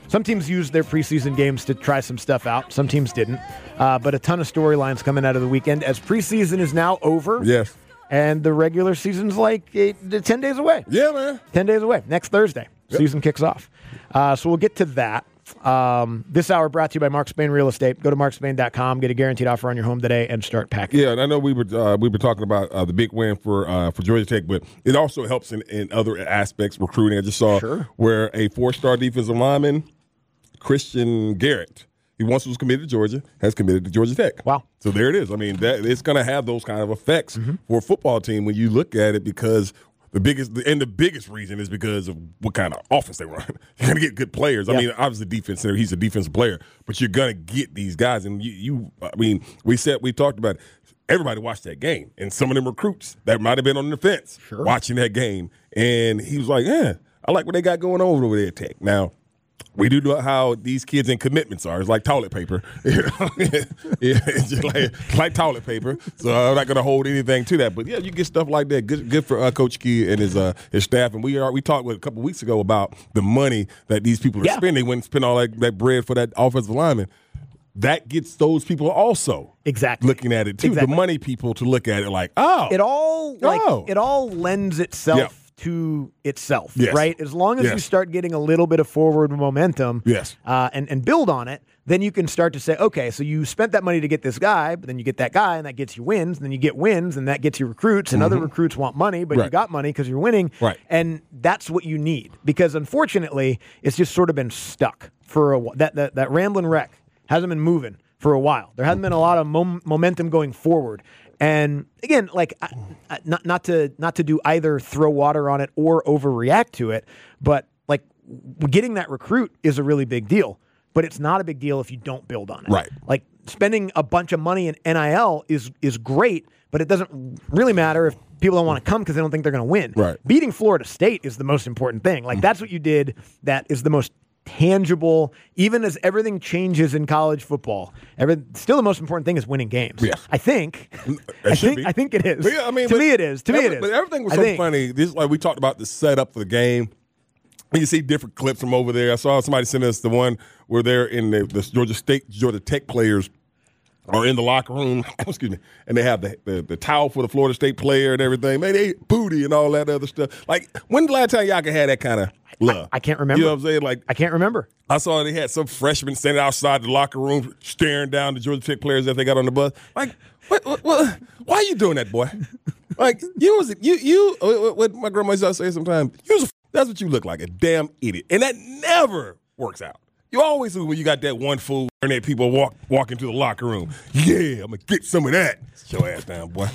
Some teams used their preseason games to try some stuff out. Some teams didn't. Uh, but a ton of storylines coming out of the weekend as preseason is now over. Yes. And the regular season's like eight, ten days away. Yeah, man. ten days away. Next Thursday, yep. Season kicks off. Uh, so we'll get to that. Um, this hour brought to you by Mark Spain Real Estate. Go to mark spain dot com, get a guaranteed offer on your home today, and start packing. Yeah, and I know we were uh, we were talking about uh, the big win for uh, for Georgia Tech, but it also helps in, in other aspects, recruiting. I just saw sure. where a four-star defensive lineman, Christian Garrett, he once was committed to Georgia, has committed to Georgia Tech. Wow. So there it is. I mean, that it's going to have those kind of effects mm-hmm. for a football team when you look at it, because the biggest and the biggest reason is because of what kind of offense they run. You're going to get good players. Yeah. I mean, obviously defense center, he's a defensive player, but you're going to get these guys. And you, you, I mean, we said we talked about it. Everybody watched that game, and some of them recruits that might have been on the fence sure. watching that game, and he was like, "Yeah, I like what they got going on over there at Tech." Now, we do know how these kids in commitments are. It's like toilet paper. You know? yeah, it's just like, like toilet paper. So I'm not going to hold anything to that. But, yeah, you get stuff like that. Good good for uh, Coach Key and his uh, his staff. And we are we talked with a couple weeks ago about the money that these people are yeah. spending. They wouldn't spend all that, that bread for that offensive lineman. That gets those people also exactly looking at it, too. Exactly. The money people to look at it like, oh. It all, like, oh. it all lends itself. Yeah. to itself, yes. right? As long as yes. you start getting a little bit of forward momentum yes. uh, and, and build on it, then you can start to say, okay, so you spent that money to get this guy, but then you get that guy, and that gets you wins, and then you get wins, and that gets you recruits, and mm-hmm. other recruits want money, but right. you got money because you're winning, right. and that's what you need. Because unfortunately, it's just sort of been stuck for a while. That, that, that Ramblin' Wreck hasn't been moving for a while. There hasn't been a lot of mom- momentum going forward. And again, like I, I, not not to not to do either throw water on it or overreact to it, but like getting that recruit is a really big deal. But it's not a big deal if you don't build on it. Right. Like spending a bunch of money in N I L is is great, but it doesn't really matter if people don't want to come because they don't think they're going to win. Right. Beating Florida State is the most important thing. Like that's what you did. That is the most tangible, even as everything changes in college football. Every, still the most important thing is winning games. Yeah. I think. It I should think be. I think it is. But yeah, I mean, to but me it is. To me every, it is. But everything was I so think. funny. This like we talked about the setup for the game. You see different clips from over there. I saw somebody send us the one where they're in the, the Georgia State, Georgia Tech players are in the locker room, excuse me, and they have the, the the towel for the Florida State player and everything. Man, they ate booty and all that other stuff. Like, when's the last time y'all can have that kind of love? I, I can't remember. You know what I'm saying? Like, I can't remember. I saw they had some freshman standing outside the locker room staring down the Georgia Tech players that they got on the bus. Like, what, what, what, why are you doing that, boy? Like, you was you you. What my grandma used to say sometimes. You was a, that's what you look like, a damn idiot, and that never works out. You always do when you got that one fool and that people walk walk into the locker room. Yeah, I'm gonna get some of that. Sit your ass down, boy.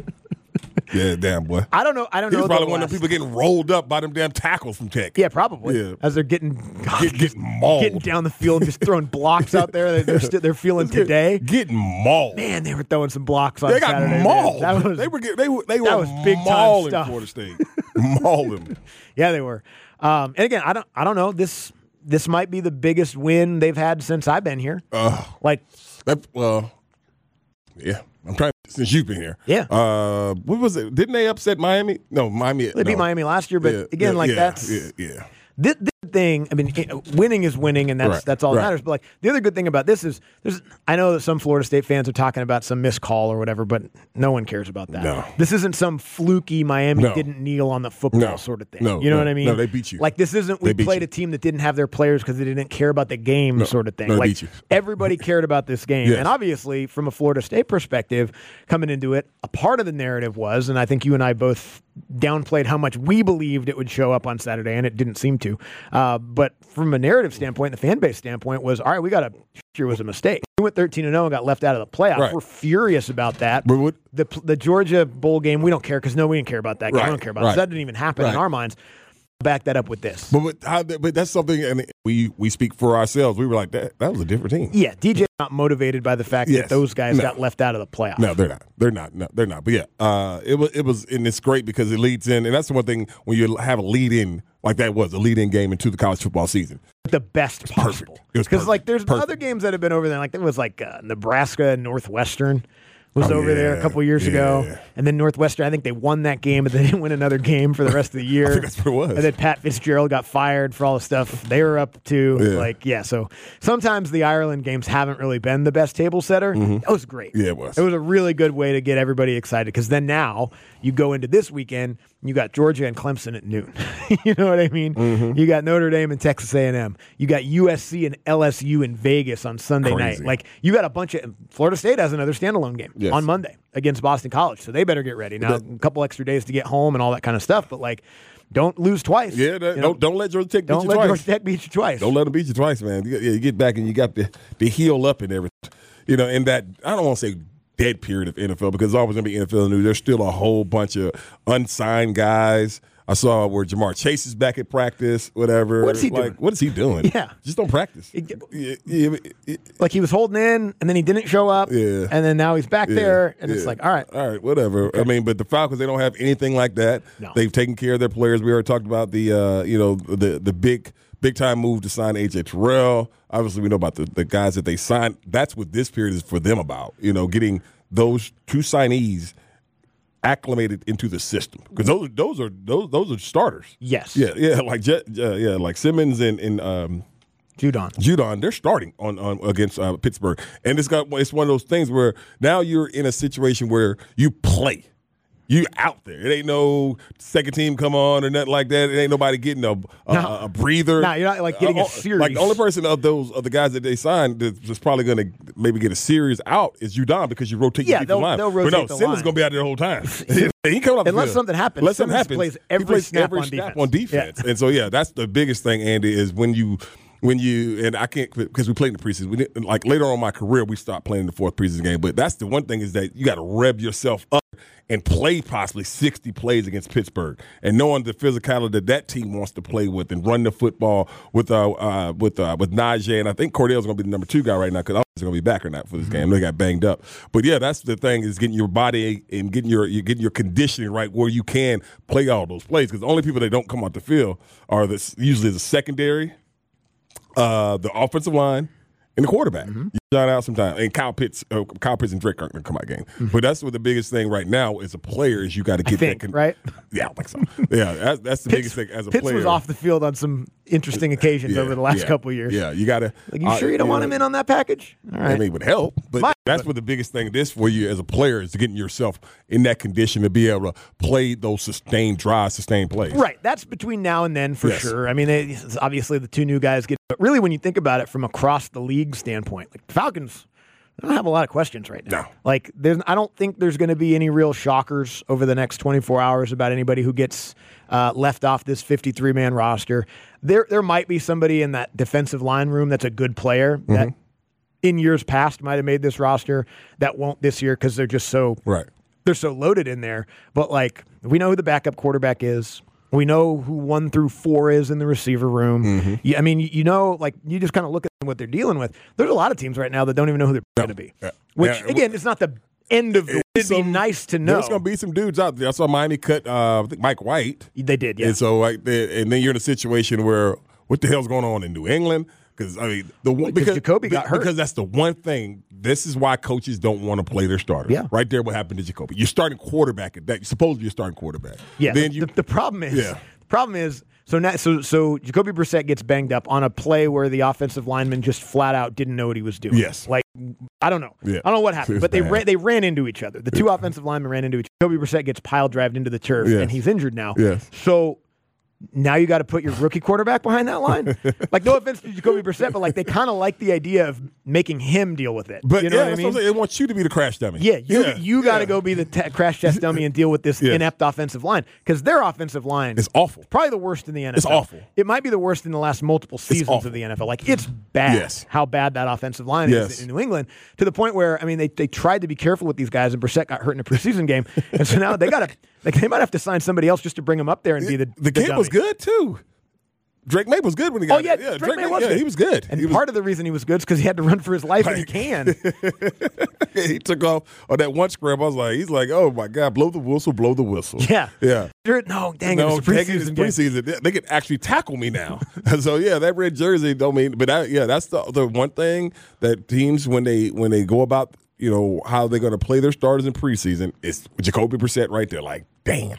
Yeah, damn, boy. I don't know. I don't He's know. probably the one last. of the people getting rolled up by them damn tackles from Tech. Yeah, probably. Yeah. As they're getting Get, getting mauled. getting down the field, just throwing blocks out there. They're they're, st- they're feeling today. Getting mauled. Man, they were throwing some blocks on They got Saturday. mauled. Man. That was, they were get, they were they that were was big time mauling stuff. Florida State. Mauling. Yeah, they were. Um, and again, I don't I don't know. This this might be the biggest win they've had since I've been here. Uh, like that. Well, yeah. I'm trying since you've been here. Yeah. Uh, what was it? Didn't they upset Miami? No, Miami. They no. beat Miami last year, but Yeah, again, yeah, like yeah, that's yeah, yeah. This, this thing. I mean, it, winning is winning, and that's Right, that's all that right. matters. But like the other good thing about this is, there's. I know that some Florida State fans are talking about some missed call or whatever, but no one cares about that. No. This isn't some fluky Miami No. didn't kneel on the football No. sort of thing. No, you know no, what I mean? no, they beat you. Like this isn't we They beat played you. a team that didn't have their players because they didn't care about the game No. sort of thing. No, they like beat you. everybody cared about this game, Yes. and obviously from a Florida State perspective, coming into it, a part of the narrative was, and I think you and I both downplayed how much we believed it would show up on Saturday, and it didn't seem to. Uh, but from a narrative standpoint, the fan base standpoint was, all right, we got to, sure was a mistake. We went thirteen and oh and got left out of the playoffs. Right. We're furious about that. But what- The the Georgia bowl game, we don't care because no, we didn't care about that game. Right, We don't care about right. it. That didn't even happen in Right. our minds. Back that up with this. But but, how, but that's something, and we we speak for ourselves. We were like that. That was a different team. Yeah, D J's not motivated by the fact Yes. that those guys No. got left out of the playoffs. No, they're not. They're not. No, they're not. But yeah, uh, it was it was, and it's great because it leads in, and that's the one thing when you have a lead in like that was a lead in game into the college football season. The best possible. It was Because perfect. like there's Perfect. other games that have been over there. Like there was like uh, Nebraska and Northwestern. was oh, over yeah. there a couple years yeah. ago. And then Northwestern, I think they won that game, but they didn't win another game for the rest of the year. I think that's what it was. And then Pat Fitzgerald got fired for all the stuff they were up to. Yeah. Like, yeah, so sometimes the Ireland games haven't really been the best table setter. Mm-hmm. That was great. Yeah, it was. It was a really good way to get everybody excited because then now you go into this weekend, you got Georgia and Clemson at noon. You know what I mean? Mm-hmm. You got Notre Dame and Texas A and M. You got U S C and L S U in Vegas on Sunday Crazy. night. Like, you got a bunch of – Florida State has another standalone game Yes. on Monday against Boston College, so they better get ready. Now, a couple extra days to get home and all that kind of stuff, but, like, don't lose twice. Yeah, that, you know? don't don't let Georgia Tech beat Don't you let twice. Georgia Tech beat you twice. Don't let them beat you twice, man. You, yeah, you get back and you got the the heel up and everything. You know, in that I don't want to say dead period of N F L because there's always going to be N F L news. There's still a whole bunch of unsigned guys. I saw where Jamar Chase is back at practice, whatever. What's he like, doing? What is he doing? Yeah. Just don't practice. It- Yeah, yeah, yeah, Like, he was holding in, and then he didn't show up, Yeah. and then now he's back yeah, there, and yeah. it's like, all right. All right, whatever. I mean, but the Falcons, they don't have anything like that. No. They've taken care of their players. We already talked about the, uh, you know, the the big big time move to sign A J Terrell. Obviously, we know about the, the guys that they signed. That's what this period is for them about, you know, getting those two signees acclimated into the system because those are those are those those are starters. Yes. Yeah, yeah, like Je- uh, yeah, like Simmons and and um, Judon. Judon, they're starting on, on against uh, Pittsburgh, and it's got it's one of those things where now you're in a situation where you play. You out there. It ain't no second team come on or nothing like that. It ain't nobody getting a a, No. a breather. No, you're not, like, getting a Uh, series. Like the only person of those of the guys that they signed that's probably going to maybe get a series out is Judon because you rotate Yeah, your they'll- defensive line. they'll but rotate no, the Simmons line. going to be out there the whole time. he coming off the Unless field. something happens. Unless something Simmons happens, plays he every plays snap every on snap defense. on defense. Yeah. And so yeah, that's the biggest thing, Andy, is when you. When you and I can't because we played in the preseason. We didn't, like later on in my career, we stopped playing in the fourth preseason game. But that's the one thing is that you got to rev yourself up and play possibly sixty plays against Pittsburgh, and knowing the physicality that that team wants to play with and run the football with uh, uh with uh, with Najee, and I think Cordell's going to be the number two guy right now because I don't know if he's going to be back or not for this game. They got banged up, but yeah, that's the thing is getting your body and getting your you're getting your conditioning right where you can play all those plays because the only people that don't come off the field are the, usually the secondary. Uh, the offensive line and the quarterback. Mm-hmm. You shout out sometimes. And Kyle Pitts, uh, Kyle Pitts and Drake aren't going to come out game. Mm-hmm. But that's what the biggest thing right now as a player is you got to get think, that. Con- right? Yeah, I think so. Yeah, that's, that's the Pitts, biggest thing as a Pitts player. was off the field on some interesting occasions Yeah, over the last yeah, couple of years. Yeah, you got to. Like, you sure you don't want him in on that package? All right. I mean, it would help, but Might, that's but- what the biggest thing this for you as a player is getting yourself in that condition to be able to play those sustained drives, sustained plays. Right. That's between now and then for Yes. sure. I mean, it's obviously the two new guys get, but really when you think about it from across the league standpoint, like Falcons, I don't have a lot of questions right now. No. Like, there's, I don't think there's going to be any real shockers over the next twenty-four hours about anybody who gets uh, left off this fifty-three man roster. There, there might be somebody in that defensive line room that's a good player Mm-hmm. that in years past might have made this roster that won't this year because they're just so Right. they're so loaded in there. But like, we know who the backup quarterback is. We know who one through four is in the receiver room. Mm-hmm. Yeah, I mean, you, you know, like you just kind of look at what they're dealing with. There's a lot of teams right now that don't even know who they're going to be. Yeah. Which Yeah. again, it's not the end of the. It'd be Some- nice to know. There's going to be some dudes out there. I saw Miami cut uh, I think Mike White. They did, yeah. And so, like, they, and then you're in a situation where what the hell's going on in New England? Because I mean, the one Because Jacoby got hurt. Because that's the one thing. This is why coaches don't want to play their starters. Yeah. Right there, what happened to Jacoby? You're starting quarterback at that. Supposedly, you're starting quarterback. Yeah. Then the, you. the, the problem is, Yeah. the problem is, so now, so so Jacoby Brissett gets banged up on a play where the offensive lineman just flat out didn't know what he was doing. Yes. Like, I don't know. Yeah. I don't know what happened, It was but they bad. ran, they ran into each other. The two offensive linemen ran into each other. Jacoby Brissett gets pile drived into the turf, Yes. and he's injured now. Yes. So now you got to put your rookie quarterback behind that line. Like, no offense to Jacoby Brissett, but like they kind of like the idea of making him deal with it. But you know yeah, what I that's mean? what I'm saying. They want you to be the crash dummy. Yeah, you yeah. you got to yeah. go be the te- crash test dummy and deal with this Yes. inept offensive line because their offensive line It's awful. probably the worst in the N F L. It's awful. It might be the worst in the last multiple seasons awful. of the N F L. Like, it's bad Yes. how bad that offensive line Yes. is in New England to the point where, I mean, they, they tried to be careful with these guys, and Brissett got hurt in a preseason game. And so now they got to, like, they might have to sign somebody else just to bring him up there and be the The kid dummy. was good too. Drake May was good when he got Oh, yeah, there. Drake May was yeah, good. he was good. And he was, part of the reason he was good is because he had to run for his life when he Right. can. he took off on that one scrap. I was like, he's like, oh my God, blow the whistle, blow the whistle. Yeah. Yeah. Sure, no, dang no, it, it's dang it, it's preseason game. preseason. They, they could actually tackle me now. So yeah, that red jersey don't mean. But I, yeah, that's the the one thing that teams when they when they go about you know, how they're going to play their starters in preseason, it's Jacoby Brissett right there. Like, damn.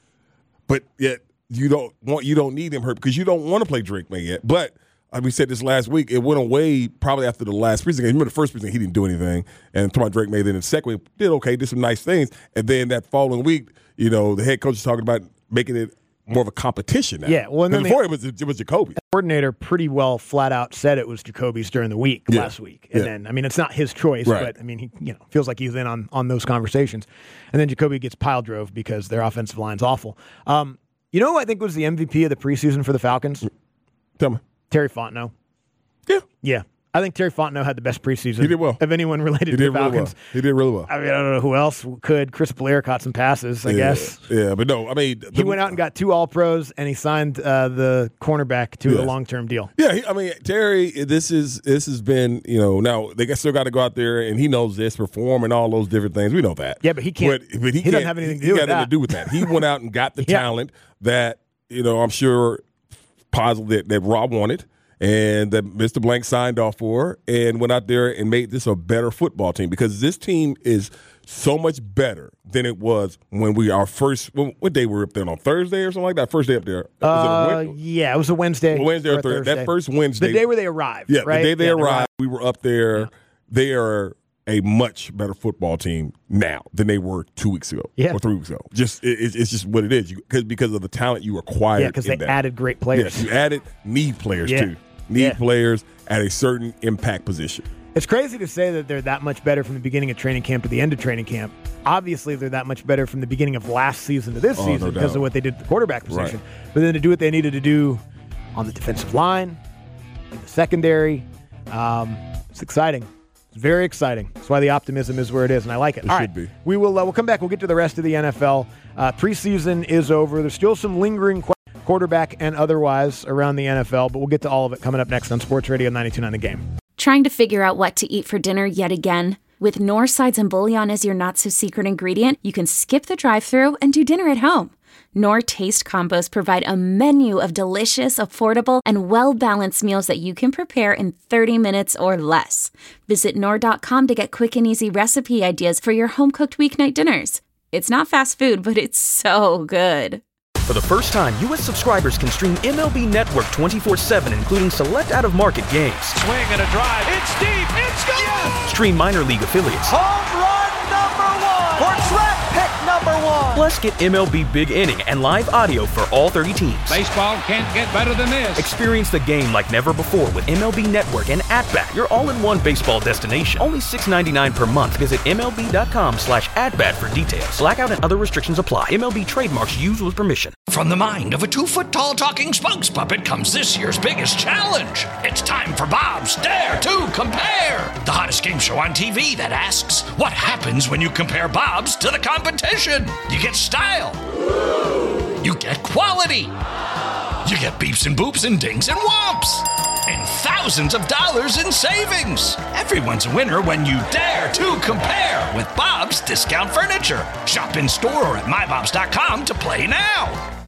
But yet you don't want you don't need him hurt because you don't want to play Drake May yet. But like we said this last week, it went away probably after the last preseason game. Remember the first preseason, he didn't do anything. And talking about Drake May, then in the second week, did okay, did some nice things. And then that following week, you know, the head coach is talking about making it more of a competition now. Yeah, well, and then before the, it was it was Jacoby. The coordinator pretty well flat out said it was Jacoby's during the week yeah. last week. And yeah. then, I mean, it's not his choice, right. but, I mean, he you know feels like he's in on, on those conversations. And then Jacoby gets pile drove because their offensive line's awful. Um, you know who I think was the M V P of the preseason for the Falcons? Tell me. Terry Fontenot. Yeah. Yeah. I think Terry Fontenot had the best preseason he did well. of anyone related he to did the Falcons. Really well. He did really well. I mean, I don't know who else could. Chris Blair caught some passes, I yeah. guess. Yeah, but no, I mean. The, he went out and got two All-Pros, and he signed uh, the cornerback to yes. a long-term deal. Yeah, he, I mean, Terry, this is this has been, you know, now they still got to go out there, and he knows this, perform, and all those different things. We know that. Yeah, but he can't. But, but he, he can't, doesn't have anything to he do got with that. nothing to do with that. He went out and got the yeah. talent that, you know, I'm sure positive that, that Rob wanted. And that Mister Blank signed off for, and went out there and made this a better football team because this team is so much better than it was when we our first. When, what day we were up there on Thursday or something like that? First day up there. Uh, was it a yeah, it was a Wednesday. Wednesday or, or Thursday. Thursday. That first Wednesday, the day where they arrived. Yeah, right? the day they yeah, arrived, arrived, we were up there. Yeah. They are a much better football team now than they were two weeks ago yeah. or three weeks ago. Just it, it's just what it is. You, cause, because of the talent you acquired. Yeah, because they that. added great players. Yes, you added need players yeah. too. Need yeah. players at a certain impact position. It's crazy to say that they're that much better from the beginning of training camp to the end of training camp. Obviously, they're that much better from the beginning of last season to this oh, season no because doubt. of what they did at the quarterback position. Right. But then to do what they needed to do on the defensive line, in the secondary, um, it's exciting. It's very exciting. That's why the optimism is where it is, and I like it. It All should right, be. We will. Uh, we'll come back. We'll get to the rest of the N F L. Uh, preseason is over. There's still some lingering questions, quarterback and otherwise, around the N F L, but we'll get to all of it coming up next on Sports Radio ninety-two point nine The Game. Trying to figure out what to eat for dinner yet again? With Knorr sides and bouillon as your not-so-secret ingredient, you can skip the drive-thru and do dinner at home. Knorr Taste Combos provide a menu of delicious, affordable, and well-balanced meals that you can prepare in thirty minutes or less. Visit Knorr dot com to get quick and easy recipe ideas for your home-cooked weeknight dinners. It's not fast food, but it's so good. For the first time, U S subscribers can stream M L B Network twenty-four seven, including select out-of-market games. Swing and a drive. It's deep. It's gone. Yes! Stream minor league affiliates. Home run number one. Or track pick number one. Plus, get M L B Big Inning and live audio for all thirty teams. Baseball can't get better than this. Experience the game like never before with M L B Network and At-Bat, your all-in-one baseball destination. Only six dollars and ninety-nine cents per month. Visit MLB.com slash at-bat for details. Blackout and other restrictions apply. M L B trademarks used with permission. From the mind of a two-foot-tall talking spokes puppet comes this year's biggest challenge. It's time for Bob's Dare to Compare, the hottest game show on T V that asks, what happens when you compare Bob's to the competition? You get style. You get quality. You get beeps and boops and dings and whomps. And thousands of dollars in savings. Everyone's a winner when you dare to compare with Bob's Discount Furniture. Shop in store or at my bobs dot com to play now.